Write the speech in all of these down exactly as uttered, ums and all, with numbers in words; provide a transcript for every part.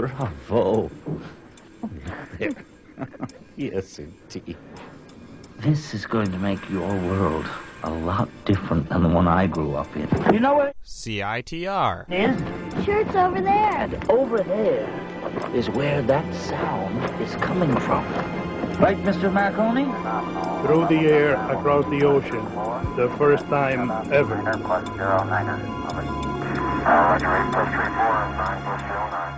Bravo. Oh, look there. Yes, indeed. This is going to make your world a lot different than the one I grew up in. You know what? C I T R. Is? Sure, it's over there. And over there is where that sound is coming from. Right, Mister Marconi? Through the air, across the ocean, the first time ever. Airport zero niner. Over. Uh, Roger, eight plus three four, nine plus zero nine.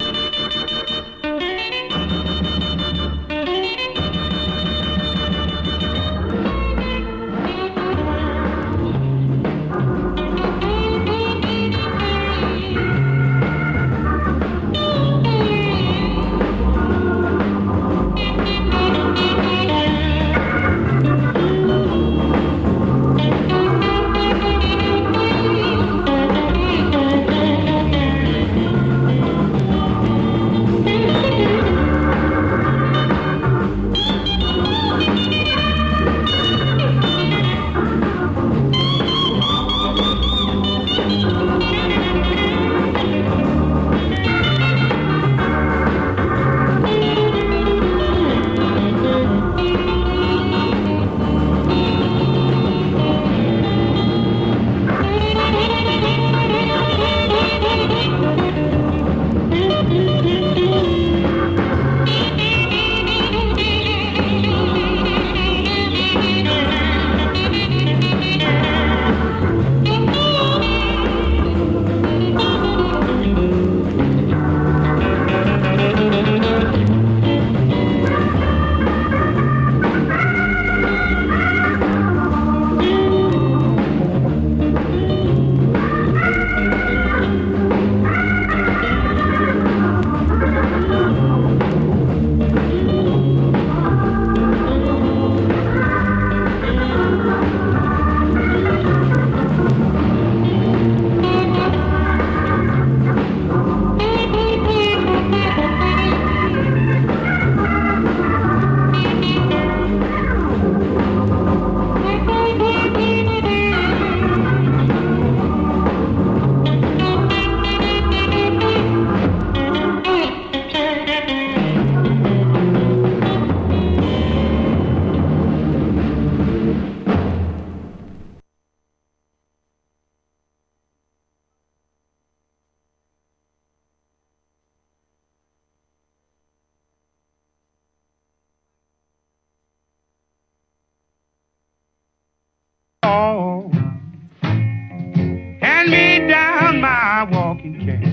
Hand me down my walking cane.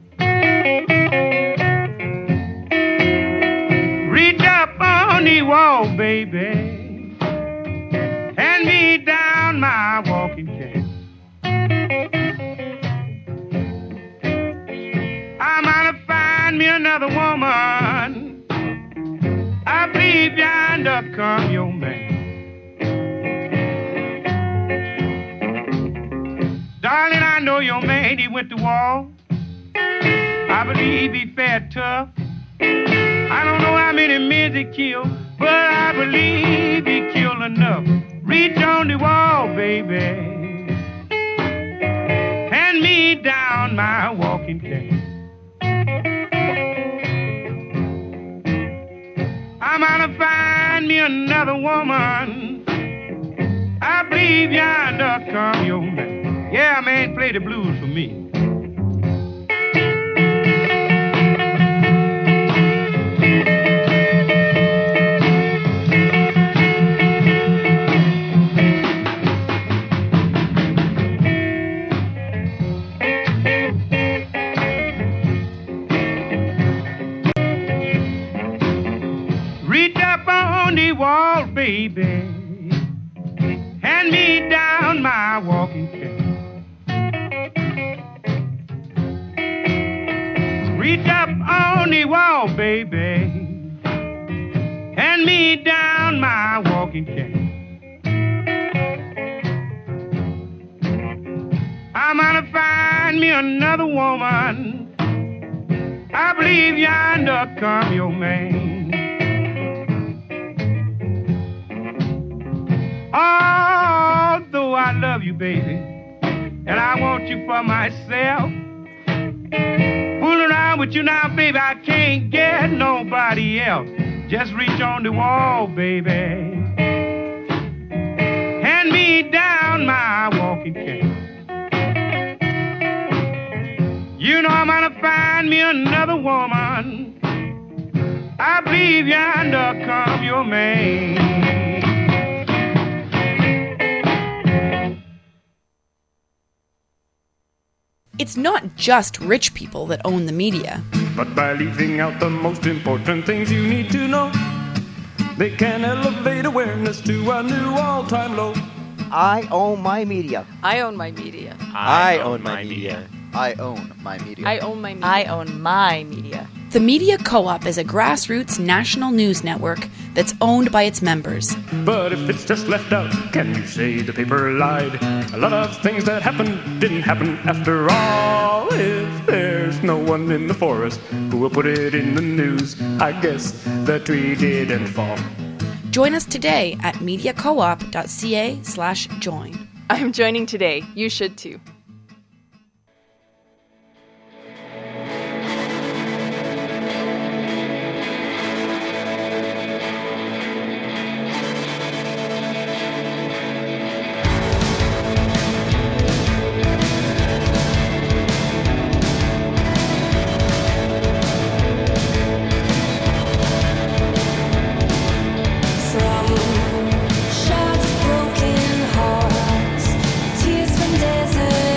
Reach up on the wall, baby. Hand me down my walking cane. I might find me another woman. I believe yonder come your man. Darling, I know your man, he went to war. I believe he fared tough. I don't know how many men he killed, but I believe he killed enough. Reach on the wall, baby. Hand me down my walking cane. I might find me another woman. I believe yonder come your man. Yeah, man, play the blues for me. Reach up on the wall, baby. Hand me down my walking cane. Reach up on the wall, baby. Hand me down my walking cane. I'm gonna find me another woman. I believe yonder come your man. Although I love you, baby, and I want you for myself, fooling around with with you now, baby, I can't get nobody else. Just reach on the wall, baby. Hand me down my walking cane. You know I'm gonna find me another woman. I believe yonder come your man. It's not just rich people that own the media. But by leaving out the most important things you need to know, they can elevate awareness to a new all-time low. I own my media. I own my media. I, I own my media. media. I own my media. I own my media. I own my media. The Media Co-op is a grassroots national news network that's owned by its members. But if it's just left out, can you say the paper lied? A lot of things that happened didn't happen after all. If there's no one in the forest who will put it in the news, I guess the tree didn't fall. Join us today at mediacoop.ca slash join. I'm joining today. You should too. Shots, broken hearts, tears from desert.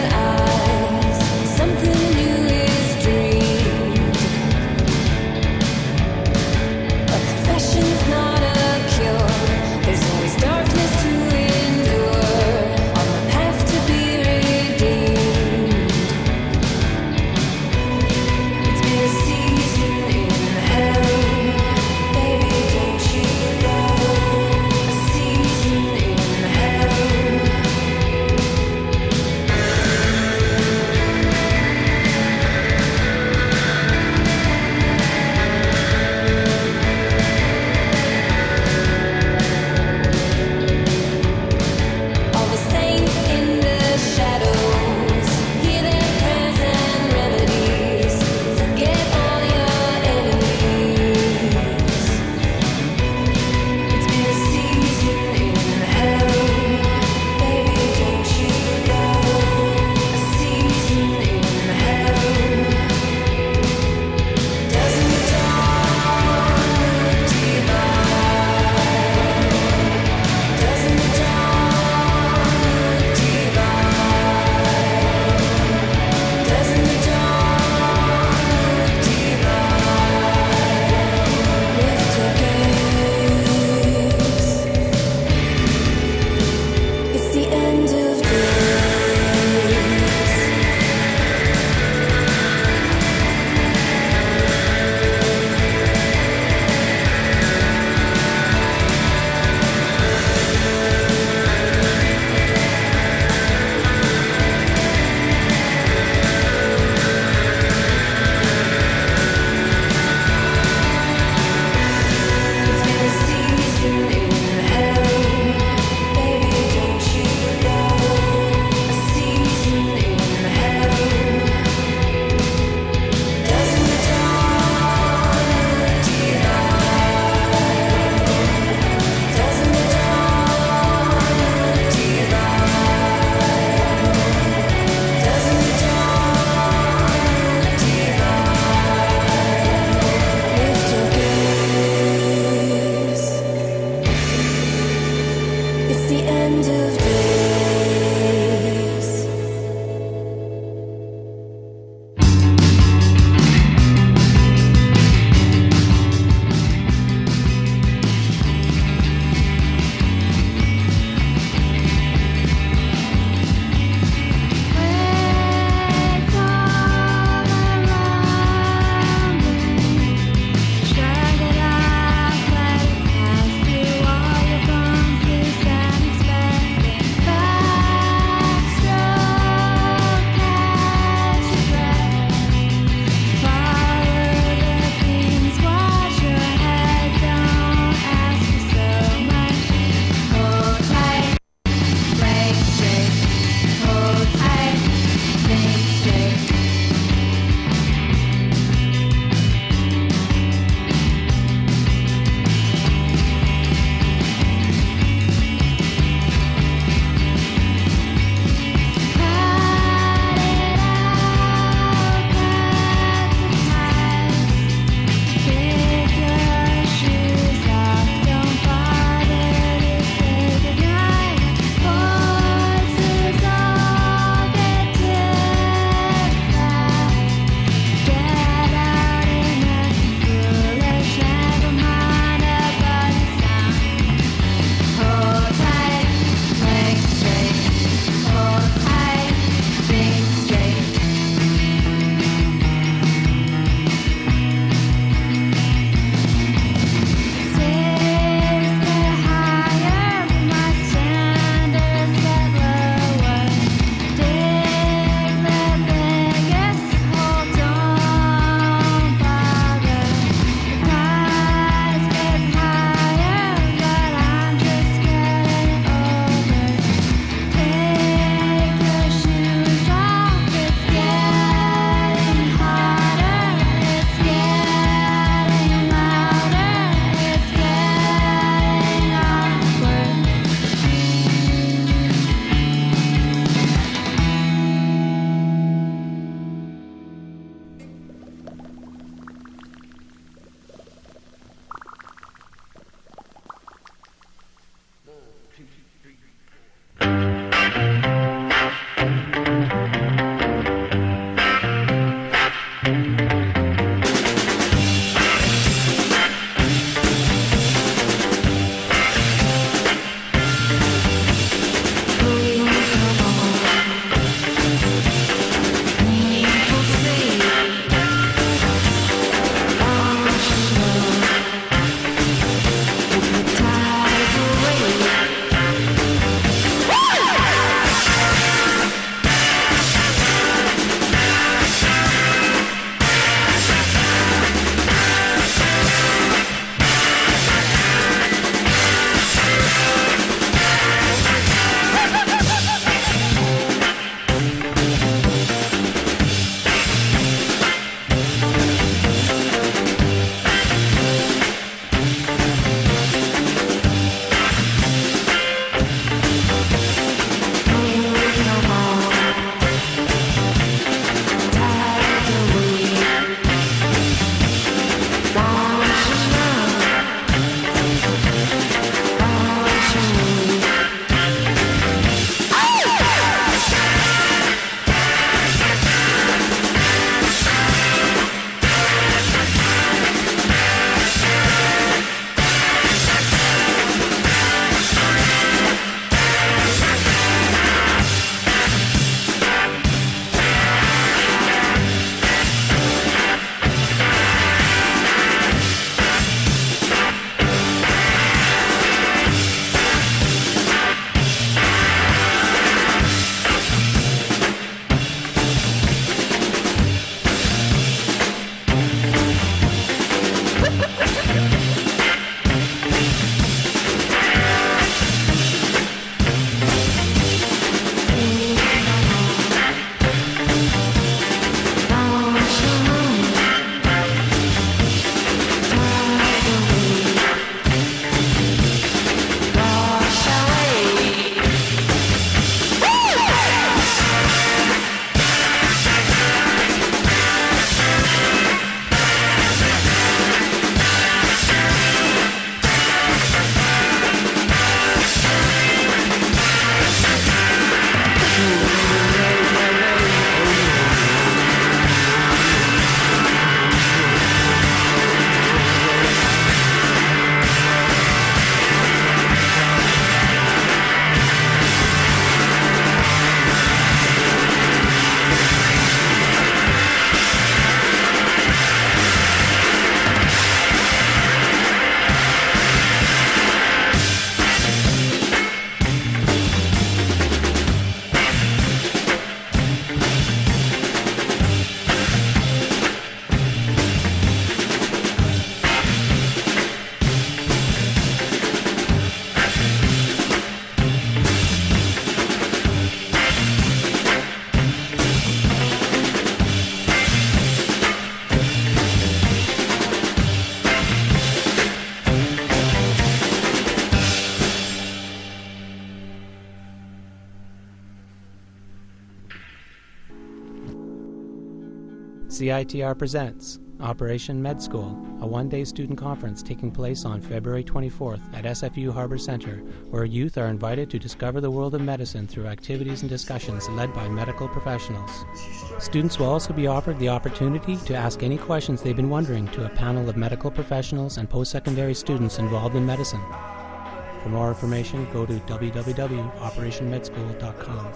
C I T R presents Operation Med School, a one-day student conference taking place on February twenty-fourth at S F U Harbor Center, where youth are invited to discover the world of medicine through activities and discussions led by medical professionals. Students will also be offered the opportunity to ask any questions they've been wondering to a panel of medical professionals and post-secondary students involved in medicine. For more information, go to w w w dot operation med school dot com.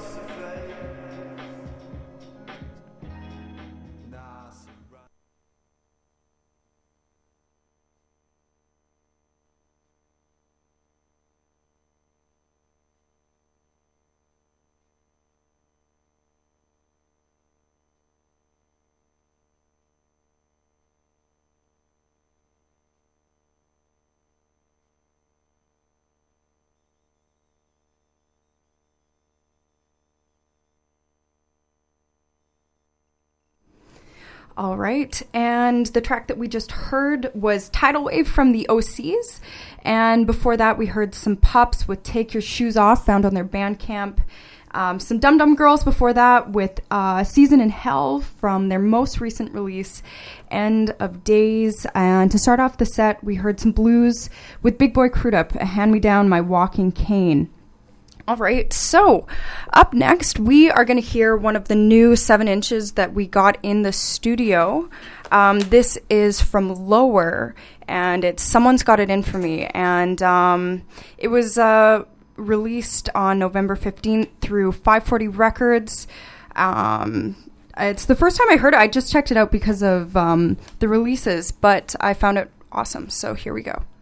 All right, and the track that we just heard was Tidal Wave from the O Cs, and before that we heard some Pups with Take Your Shoes Off, found on their Bandcamp. Um, some Dum Dum Girls before that with uh, Season in Hell from their most recent release, End of Days. And to start off the set, we heard some blues with Big Boy Crudup, Hand Me Down My Walking Cane. All right, so up next, we are going to hear one of the new seven inches that we got in the studio. Um, this is from Lower, and it's Someone's Got It In For Me. And um, it was uh, released on November fifteenth through five forty Records. Um, it's the first time I heard it. I just checked it out because of um, the releases, but I found it awesome. So here we go.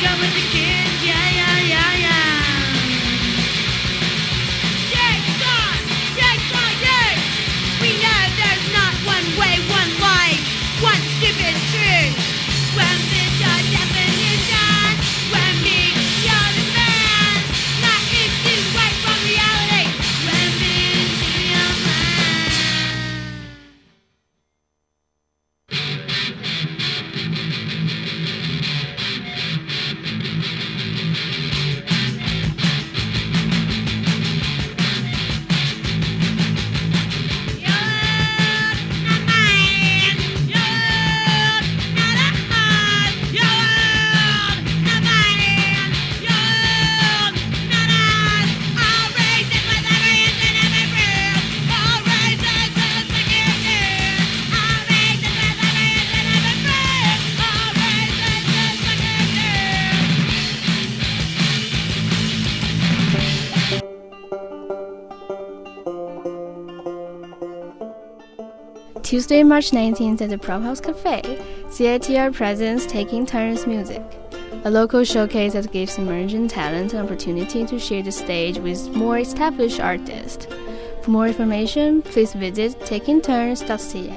with the kids, yeah, yeah, yeah, yeah. Jigsaw, jigsaw, yeah. We know there's not one way, one life, one stupid truth. When this your definition, when me, you're the man. Not if you right from reality. When this is your man. Tuesday, March nineteenth at the Prom House Cafe, C I T R presents Taking Turns Music, a local showcase that gives emerging talent an opportunity to share the stage with more established artists. For more information, please visit taking turns dot c a.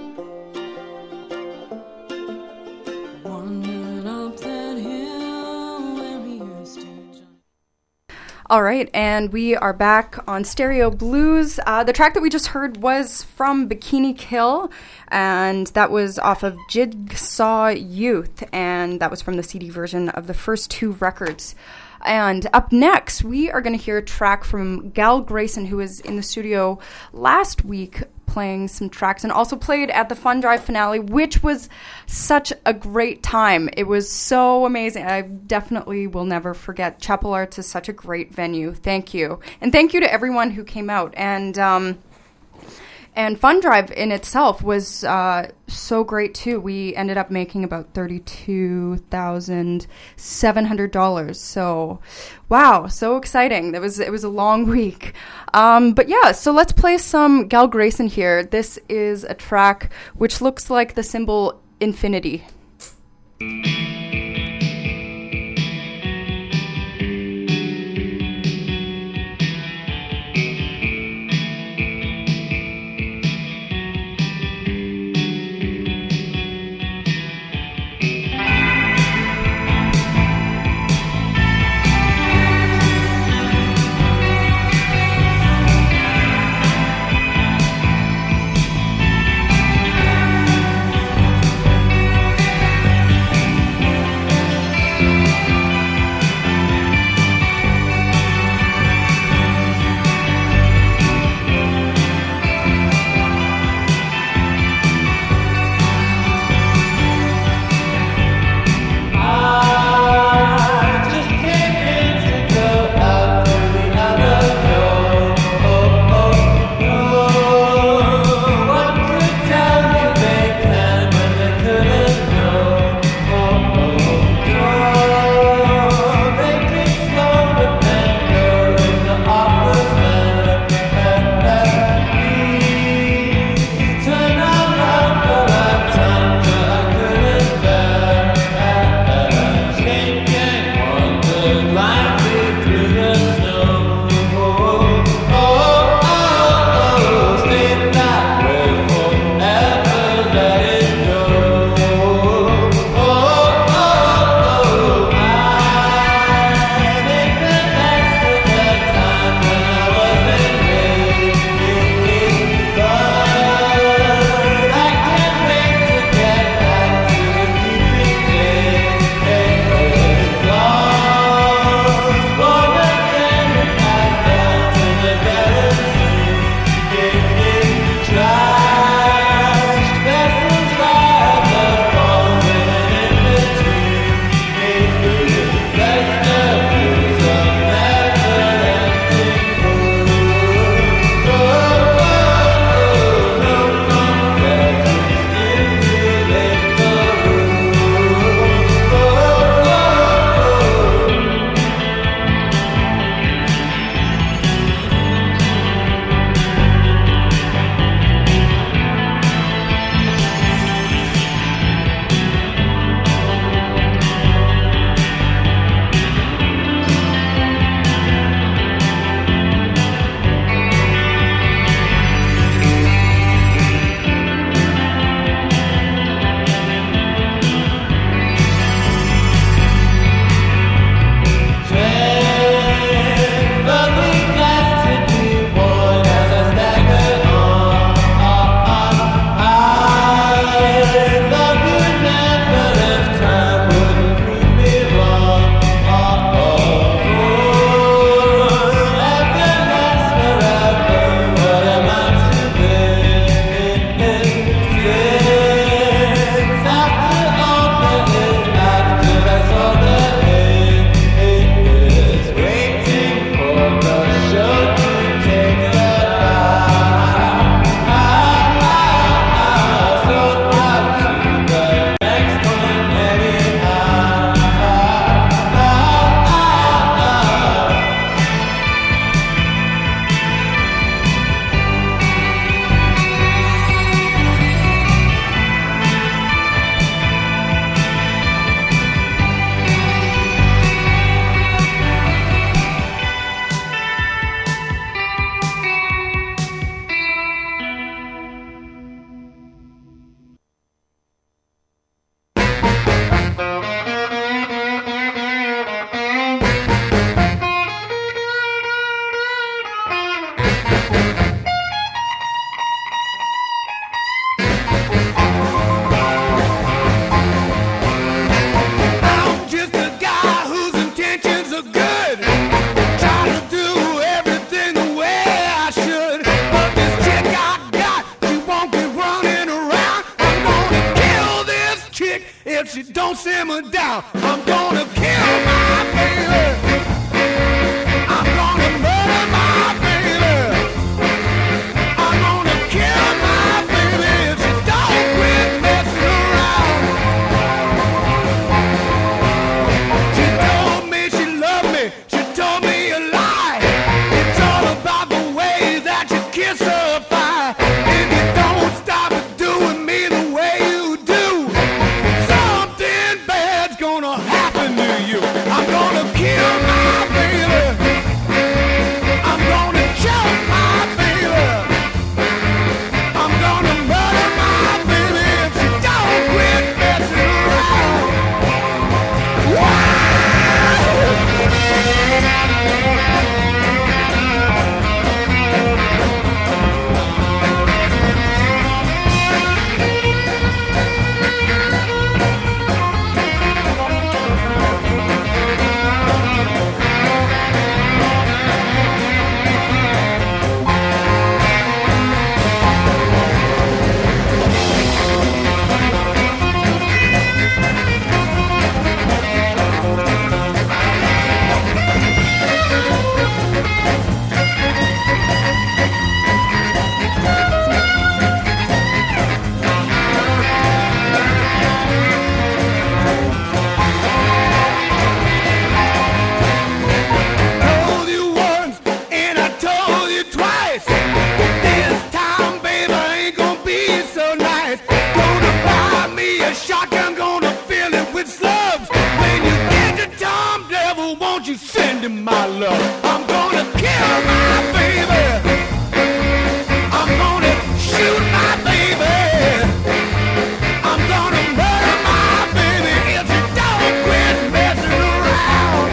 All right, and we are back on Stereo Blues. Uh, the track that we just heard was from Bikini Kill, and that was off of Jigsaw Youth, and that was from the C D version of the first two records. And up next, we are going to hear a track from Gal Grayson, who was in the studio last week playing some tracks and also played at the Fun Drive finale, which was such a great time. It was so amazing. I definitely will never forget. Chapel Arts is such a great venue. Thank you. And thank you to everyone who came out. And um, and Fun Drive in itself was uh, so great, too. We ended up making about thirty-two thousand seven hundred dollars. So, wow, so exciting. It was, it was a long week. Um, but yeah, so let's play some Gal Grayson here. This is a track which looks like the symbol infinity. Thank simmer down. I'm gonna kill my baby. I'm gonna murder my baby. I'm gonna kill my baby if she don't quit messing around. She told me she loved me. She told me a lie. It's all about the way that you kiss her fire. If you don't stop doing me the way you do, something bad's gonna happen to you. I'm gonna kill my baby. I'm gonna choke my baby. I'm gonna murder my baby if she don't quit messing around. Told you once and I told you twice. This time, baby, ain't gonna be so nice. Gonna buy me a shotgun, gonna fill it with slugs. When you get to Tom Devil, won't you send him my love? I'm gonna kill my baby. I'm gonna shoot my baby. I'm gonna murder my baby if you don't quit messing around.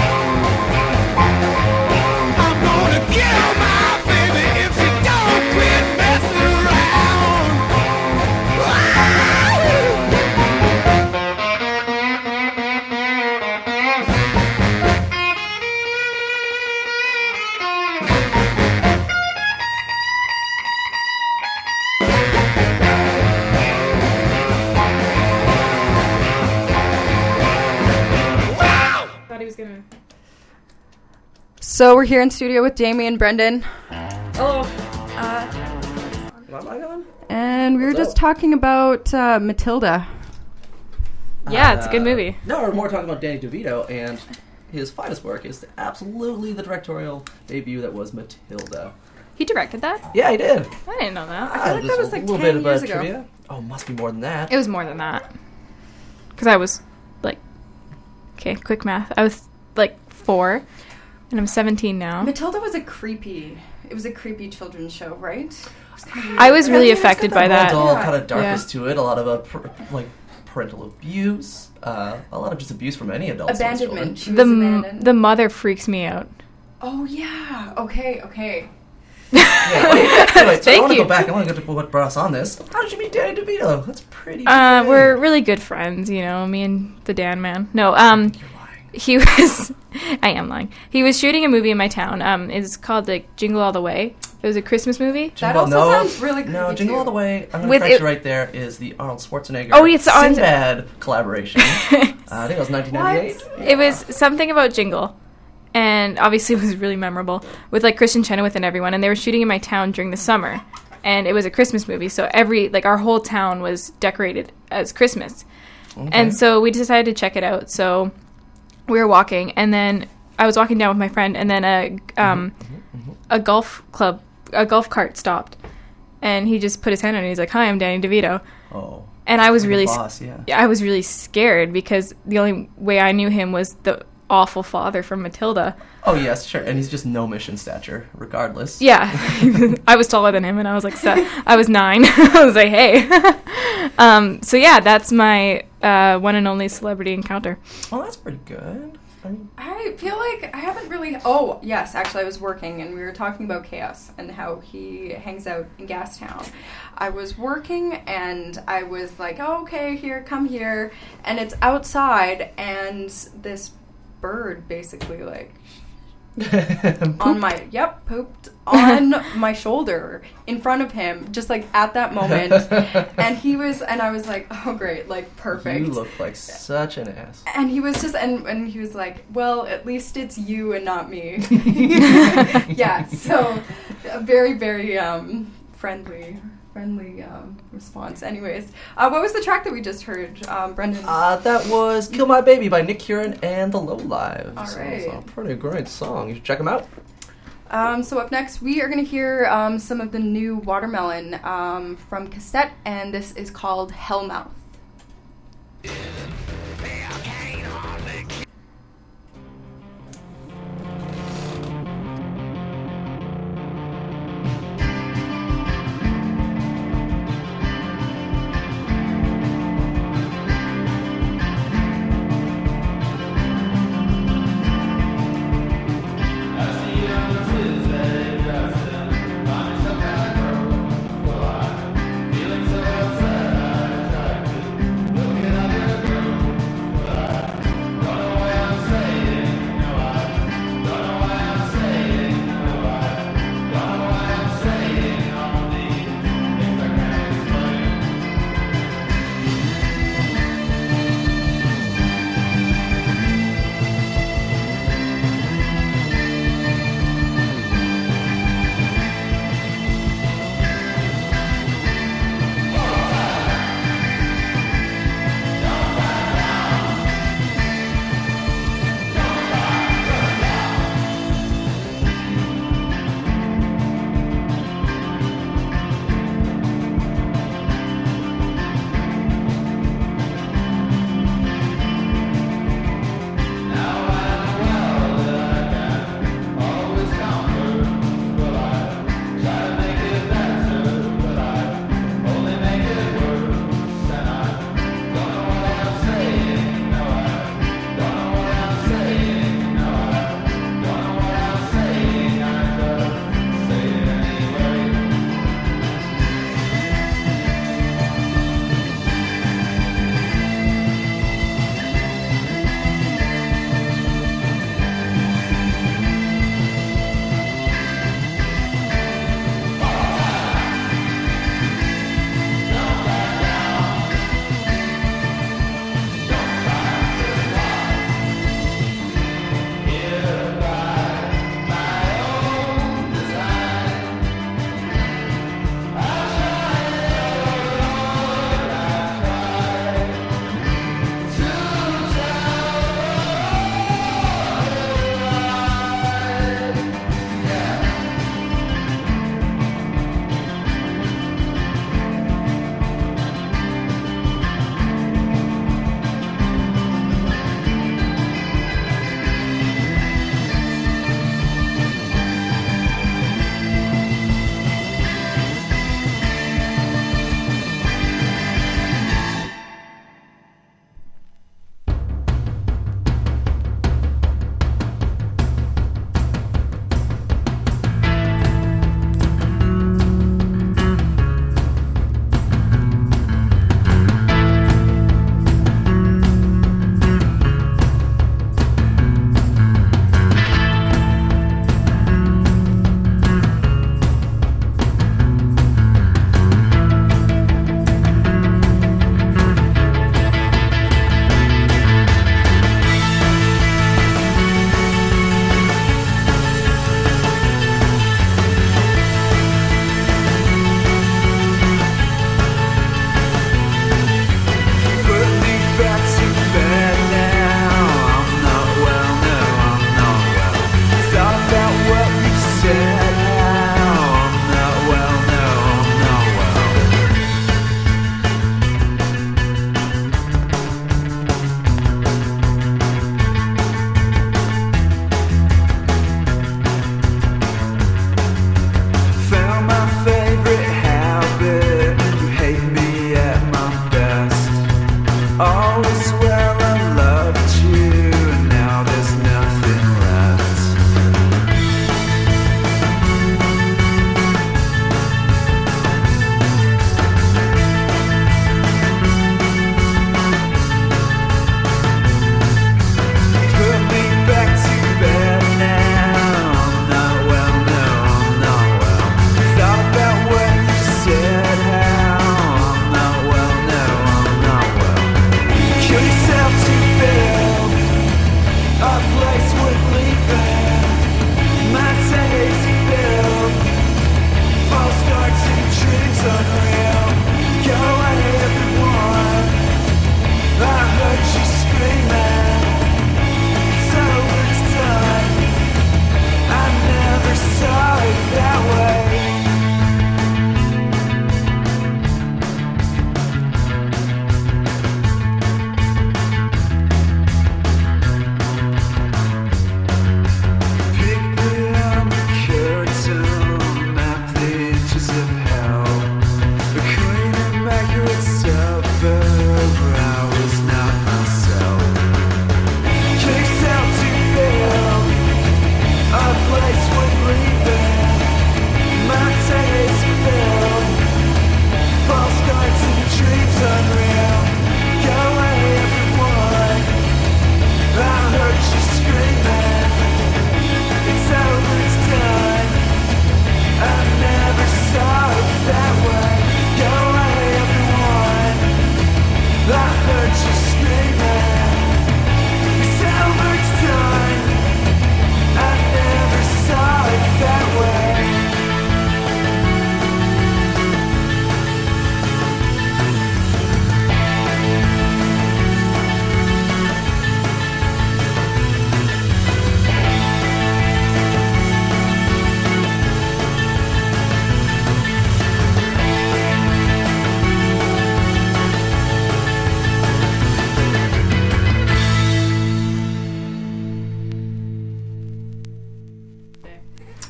I'm gonna kill my baby if she don't quit messing around. Thought he was gonna. So we're here in studio with Jamie and Brendan. Hello. Uh, am I on? And we were What's just up? talking about uh, Matilda. Yeah, it's a good Uh, movie. No, we're more talking about Danny DeVito, and his finest work is absolutely the directorial debut that was Matilda. He directed that? Yeah, he did. I didn't know that. I feel like just that was a like little ten bit of years uh, ago. trivia. Oh, must be more than that. It was more than that. Because I was, like, okay, quick math. I was, like, four, and I'm seventeen now. Matilda was a creepy. It was a creepy children's show, right? I was really Yeah, it's got affected that by that. All Yeah. kind of darkness Yeah. to it. A lot of uh, pr- like parental abuse. Uh, a lot of just abuse from any adults. and children. Abandonment. She was The, m- abandoned. the mother freaks me out. Oh yeah. Okay. Okay. Yeah, wait, wait, so I Thank want to you. go back. I want to go to what brought us on this. How did you meet Danny DeVito? That's pretty. Uh, great. we're really good friends, you know, me and the Dan man. No, um, he was, I am lying. He was shooting a movie in my town. Um, it's called, like, Jingle All the Way. It was a Christmas movie. That Jingle- also no, sounds really creepy No, Jingle too. All the Way. I'm going to With correct it- you right there. Is the Arnold Schwarzenegger? Oh, it's on- Sinbad collaboration. uh, I think it was nineteen ninety-eight. It was something about Jingle. And obviously it was really memorable with, like, Kristen Chenoweth and everyone. And they were shooting in my town during the summer. And it was a Christmas movie. So every, like, our whole town was decorated as Christmas. Okay. And so we decided to check it out. So we were walking. And then I was walking down with my friend. And then a, um, a golf club, a golf cart stopped. And he just put his hand on it. And he's like, "Hi, I'm Danny DeVito." Oh. And I was Like a really, boss, yeah. I was really scared because the only way I knew him was the awful father from Matilda. Oh yes, sure. And he's just no mission stature, regardless. Yeah, I was taller than him, and I was like, se- I was nine. I was like, hey. um, so yeah, that's my uh, one and only celebrity encounter. Well, that's pretty good. I mean, I feel like I haven't really. Oh, yes, actually, I was working and we were talking about Chaos and how he hangs out in Gastown. I was working and I was like, oh, okay, here, come here. And it's outside, and this bird basically, like, on my yep pooped on my shoulder in front of him, just like at that moment. And he was, and I was like, oh great, like perfect. You look like such an ass. And he was just, and, and he was like, well, at least it's you and not me. Yeah, so a very, very um, friendly, friendly um, response. Anyways, uh, what was the track that we just heard, um, Brendan? Uh, that was Kill My Baby by Nick Kieran and the Lowlives. All right. So it's a pretty great song. You should check them out. Um, so up next, we are going to hear um, some of the new Watermelon um, from Cassette, and this is called Hellmouth. Feeling so upset, I tried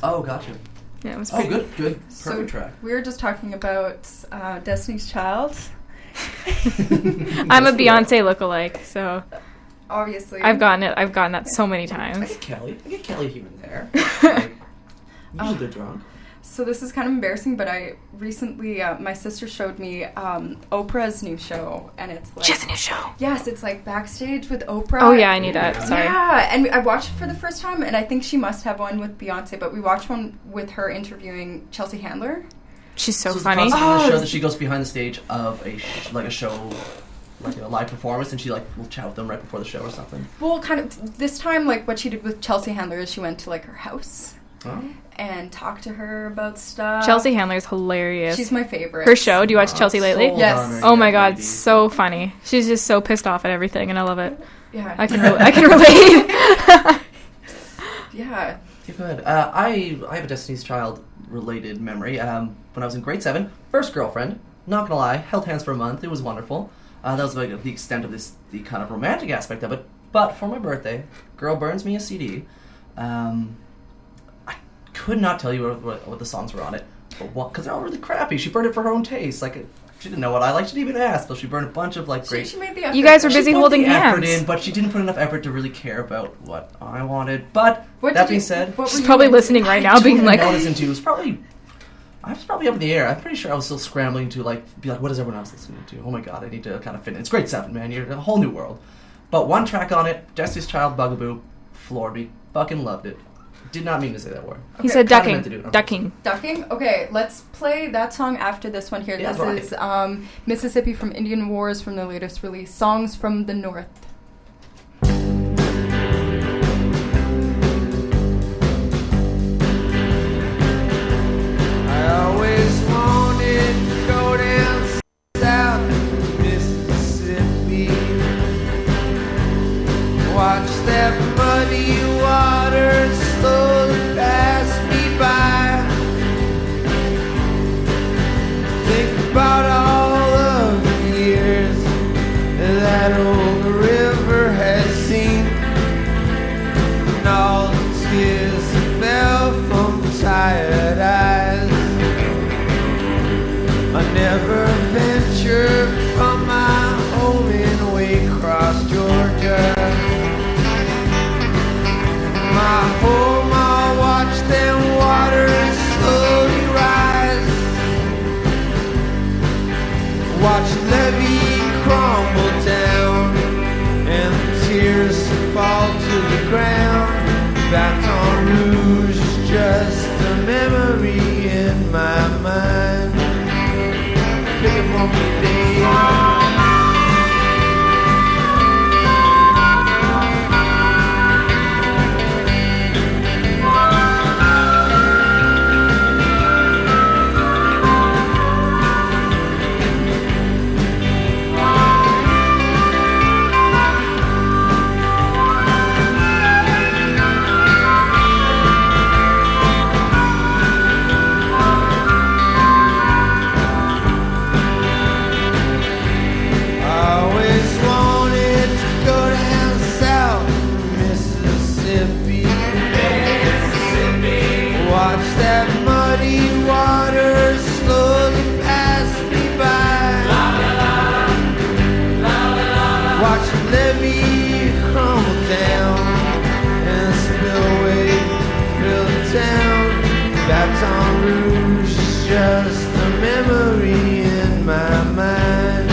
Oh, gotcha. Yeah, it was Oh, pretty good, good. Perfect So track. we were just talking about uh, Destiny's Child. I'm a Beyonce lookalike, so Obviously. I've gotten it. I've gotten that so many I times. get Kelly. I get Kelly here and there. Like, usually they're drunk. So this is kind of embarrassing, but I recently, uh, my sister showed me um, Oprah's new show, and it's like... She has a new show? Yes, it's like Backstage with Oprah. Oh, yeah, I knew that. Sorry. Yeah, and I watched it for the first time, and I think she must have one with Beyonce, but we watched one with her interviewing Chelsea Handler. She's so, So funny. It's the concept of the Oh. show that she goes behind the stage of a sh- like a show, like a live performance, and she like will chat with them right before the show or something. Well, kind of, this time, like, what she did with Chelsea Handler is she went to, like, her house. Oh. And talked to her about stuff. Chelsea Handler's hilarious. She's my favorite. Her show. Do you watch Oh, Chelsea lately? so Yes. Oh my god, so funny. She's just so pissed off at everything, and I love it. Yeah. I can. Re- I can relate. Yeah. Yeah, good. Uh, I I have a Destiny's Child related memory. Um, when I was in grade seven, first girlfriend. Not gonna lie, held hands for a month. It was wonderful. Uh, that was like the extent of this, the kind of romantic aspect of it. But for my birthday, girl burns me a C D. Um, I could not tell you what, what, what the songs were on it, but what because they're all really crappy. She burned it for her own taste. Like she didn't know what I liked. She didn't even ask, but she burned a bunch of like She, great. she made the effort. You guys were She busy put holding the effort hands. in, but she didn't put enough effort to really care about what I wanted. But What that did being you- said, what were She's you probably into? listening right now, I being didn't like, know what I was into. It was probably, I was probably up in the air. I'm pretty sure I was still scrambling to like be like, what is everyone else listening to? Oh my god, I need to kind of fit in. It's grade seven, man. You're in a whole new world. But one track on it, Destiny's Child, Bugaboo, floored me. Fucking loved it. Did not mean to say that word. He said Kinda ducking. meant to do it. Ducking. Ducking? Okay, let's play that song after this one here. Yeah, this right. is um, Mississippi from Indian Wars from the latest release, Songs from the North. I always wanted to go down south Mississippi, watch that muddy water slowly pass me by, think about all of the years that old river has seen, and all the tears that fell from tired eyes. I never ventured from my home in Waycross, Georgia. My home, I watch them waters slowly rise. Watch levee crumble down and tears fall to the ground. Baton Rouge is just a memory in my mind. Pick it for me, Dave. I always wanted to go down south, Mississippi. Mississippi. Watch that muddy water slowly pass me by. Watch the levee crumble down and spillway fill the town. Baton Rouge is just a memory in my mind.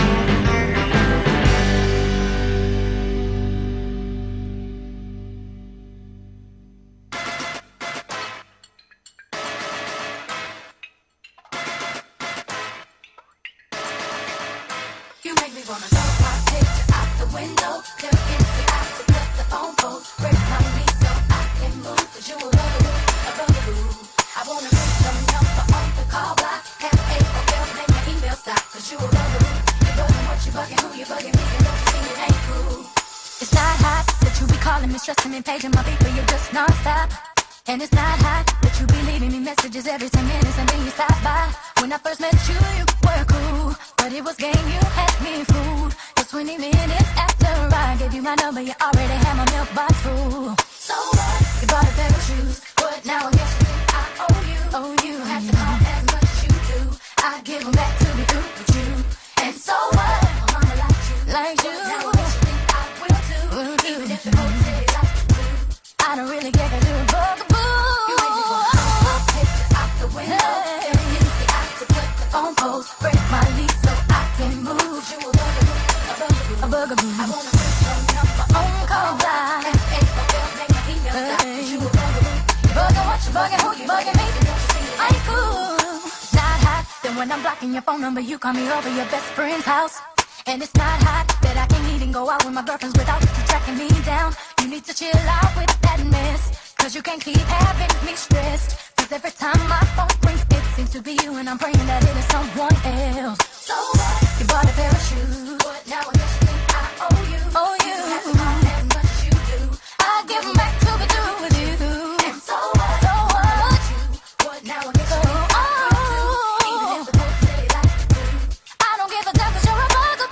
You make me wanna throw my picture out the window. Look into out to cut the phone pole. Break my knees so I can move. Cause you a bugaboo, a bugaboo. I wanna put your number on the call block. Have a hotel, make my email stop. Cause you a bugaboo. You bugging what you bugging, who you bugging, me, and don't you see it ain't cool. It's not hot that you be calling me, stressing me, paging my people, you're just non-stop. And it's not hot that you be leaving me messages every ten minutes and then you stop by. When I first met you, you were cool, but it was game, you had me fooled. Cause twenty minutes after I gave you my number, you already had my mailbox full. So what? You bought a pair of shoes, but now I guess I Oh, you have to call as much as you do. I give them back to be through with you. And so what? My mama like you. Like you. Now what you think I will too. Will do. Even if the whole city like you do. I don't really get a little bugaboo. You make me wanna throw pictures out the window. Hey. Every easy act to put the phone post. Break my lease so I can move. You a bugaboo. A bugaboo. A bugaboo. I wanna put your number on call line. Hey, my bill, make my email stop. You a bugaboo. You bugging what you bugging? Who you bugging me? I ain't cool. It's not hot. Then when I'm blocking your phone number, you call me over your best friend's house. And it's not hot that I can't even go out with my girlfriends without you tracking me down. You need to chill out with that mess, cause you can't keep having me stressed. Cause every time my phone rings, it seems to be you, and I'm praying that it is someone else. So what? You bought a pair of shoes. What? Now I guess you think I owe you. Oh, you. You have to call as much as you do. I give them back to be through with you. And so what? So what? What? Now I guess you think I owe you. Even if the whole city like you do. I don't give a damn cause you're a bugaboo.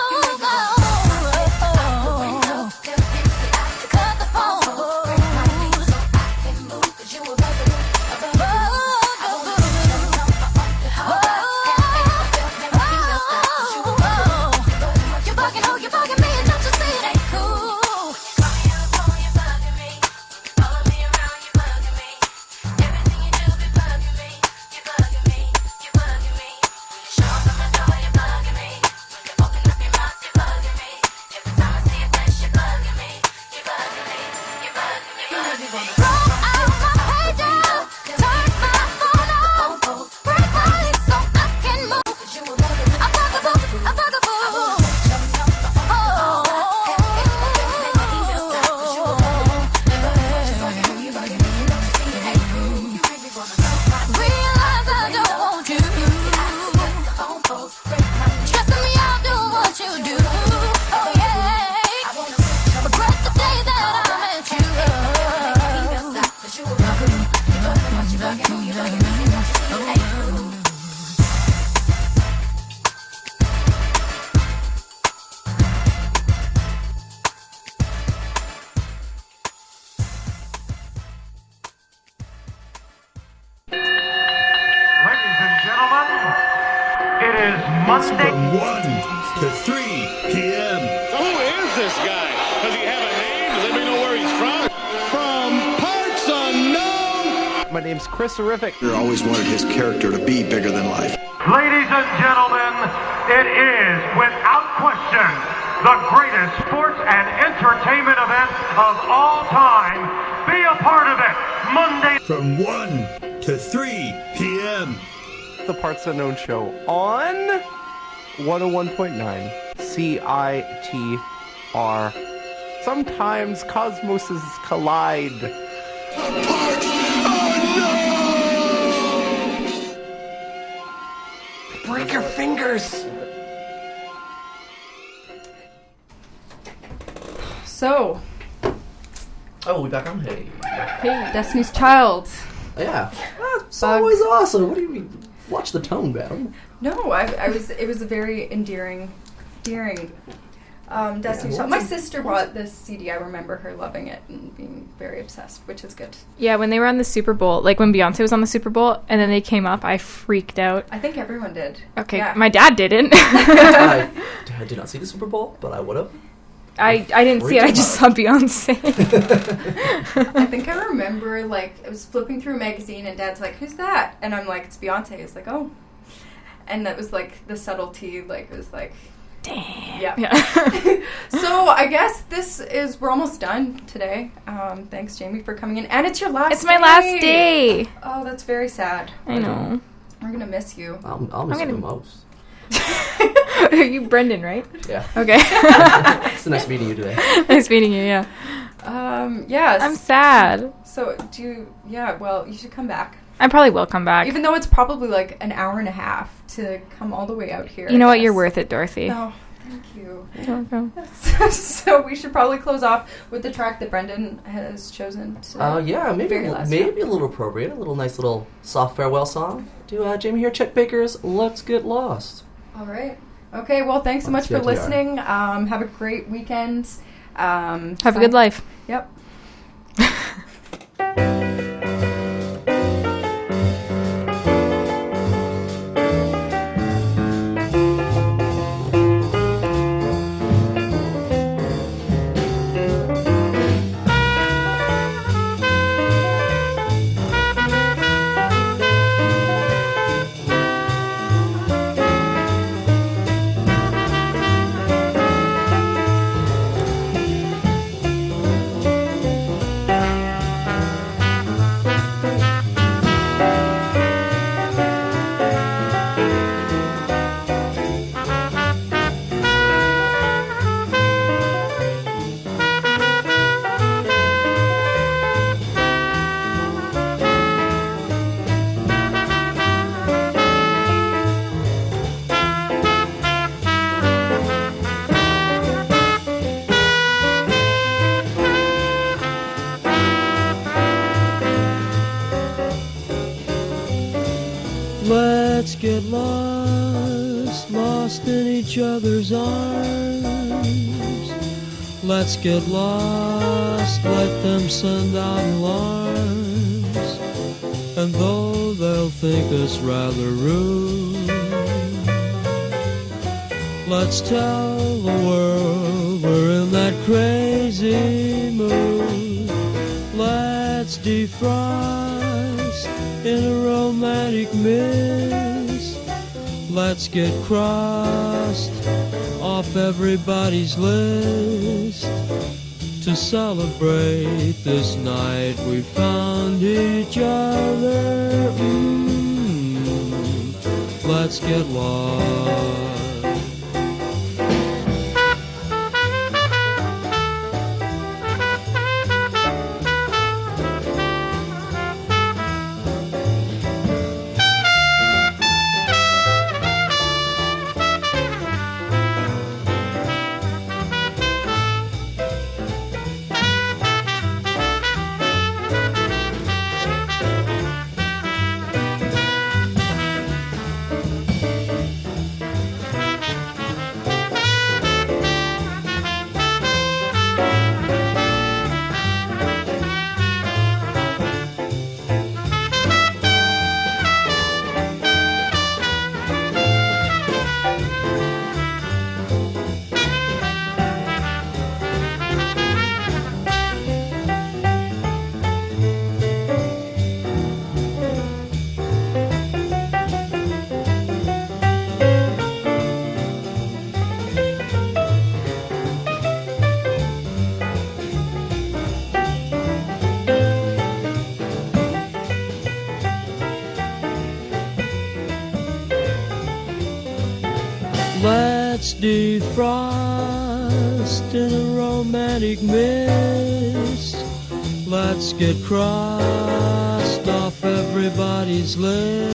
Terrific. Always wanted his character to be bigger than life. Ladies and gentlemen, it is without question the greatest sports and entertainment event of all time. Be a part of it Monday from one to three p.m. The Parts Unknown Show on one oh one point nine C I T R. Sometimes cosmoses collide. Break your fingers! So. Oh, we back on? Hey. Hey, Destiny's Child. Oh, yeah. That's always awesome. What do you mean? Watch the tone, Madam. No, I, I was. It was a very endearing, endearing um, Destiny's yeah, Child. My sister bought this C D. I remember her loving it and being very obsessed, which is good. Yeah, when they were on the Super Bowl, like when Beyonce was on the Super Bowl, and then they came up, I freaked out. I think everyone did. Okay, yeah. My dad didn't. I, I did not see the Super Bowl, but I would have. I, I didn't see it, I just saw Beyonce. I think I remember, like, I was flipping through a magazine and Dad's like, who's that? And I'm like, it's Beyonce. He's like, oh. And that was, like, the subtlety, like, it was like, damn. Yeah. yeah. So I guess this is, we're almost done today. Um, thanks, Jamie, for coming in. And it's your last It's my day. last day. Oh, that's very sad. I know. We're going to miss you. I'll, I'll miss I'm you gonna... the most. Are you Brendan, right? Yeah. Okay. It's nice meeting you today. Nice meeting you, yeah. Um, yes. I'm sad. So, do you, yeah, well, you should come back. I probably will come back. Even though it's probably like an hour and a half to come all the way out here. You know what? You're worth it, Dorothy. Oh, thank you. You're welcome. So we should probably close off with the track that Brendan has chosen. To uh, yeah, maybe a, maybe a little appropriate. A little nice little soft farewell song to uh, Jamie here, Chet Baker's Let's Get Lost. All right. Okay, well, thanks so much for listening. Um, have a great weekend. Um, have a good life. Yep. get lost, lost in each other's arms. Let's get lost, let them send out alarms. And though they'll think us rather rude, let's tell the world we're in that crazy mood. Let's defrost in a romantic mist. Let's get crossed off everybody's list. To celebrate this night we found each other. Mm, let's get lost. Let's defrost in a romantic mist. Let's get crossed off everybody's list.